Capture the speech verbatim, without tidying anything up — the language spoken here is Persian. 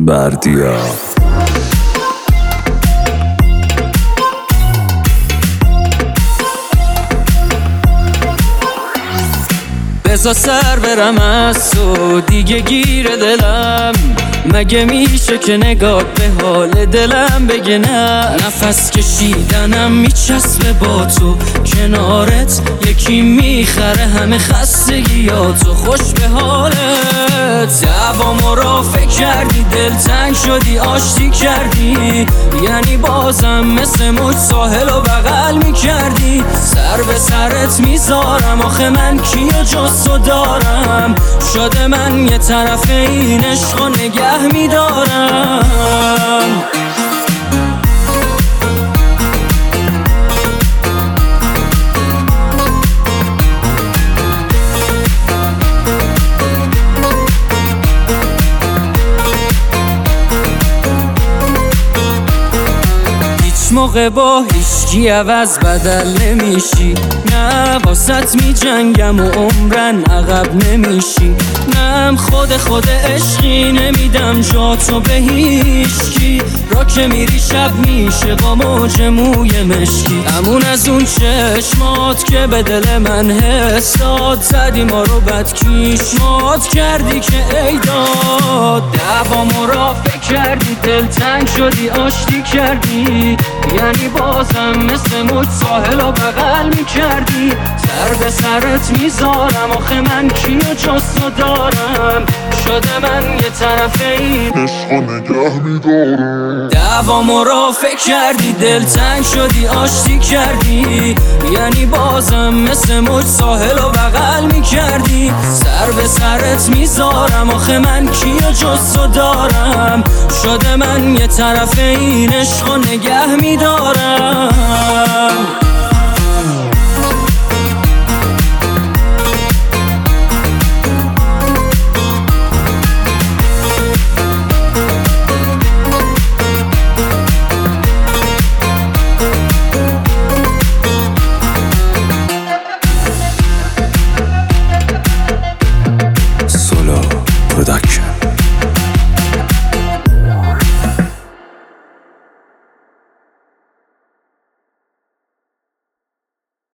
بردیا. بذار سر برم از تو دیگه گیر دلم، مگه میشه که نگاه به حال دلم بگه نه؟ نفس کشیدنم میچسبه با تو، کنارت یکی میخره همه خستگیاتو. خوش به حالت دوامو را فکر کردی، دلتنگ شدی آشتی کردی، یعنی بازم مثل موج ساحل و بغل میکردی. سر به سرت میذارم آخه من کیو جز تو دارم، شده من یه طرف این عشق و نگه میدارم. موقع با هیچکی عوض بدل نمیشی، نه واسط می جنگم و عمرن عقب نمیشی، نم خود خود عشقی نمیدم جا تو به هیچکی. را که میری شب میشه با موج موی مشکی، امون از اون چشمات که به دل من حس داد، زدی ما رو بد کیشمات کردی که ای داد. دوامو را فکر کردی، دلتنگ شدی آشتی کردی، یعنی بازم مثل موج ساحل و بغل میکردی. سر به سرت میذارم آخه من کیو جز تو دارم، شده من یه طرف این عشق و نگه میدارم. دوامو را فکر کردی، دلتنگ شدی آشتی کردی، یعنی بازم مثل موج ساحل و بغل میکردی. سر به سرت میذارم آخه من کیو جز تو دارم، شده من یه طرف این عشق و نگه میدارم.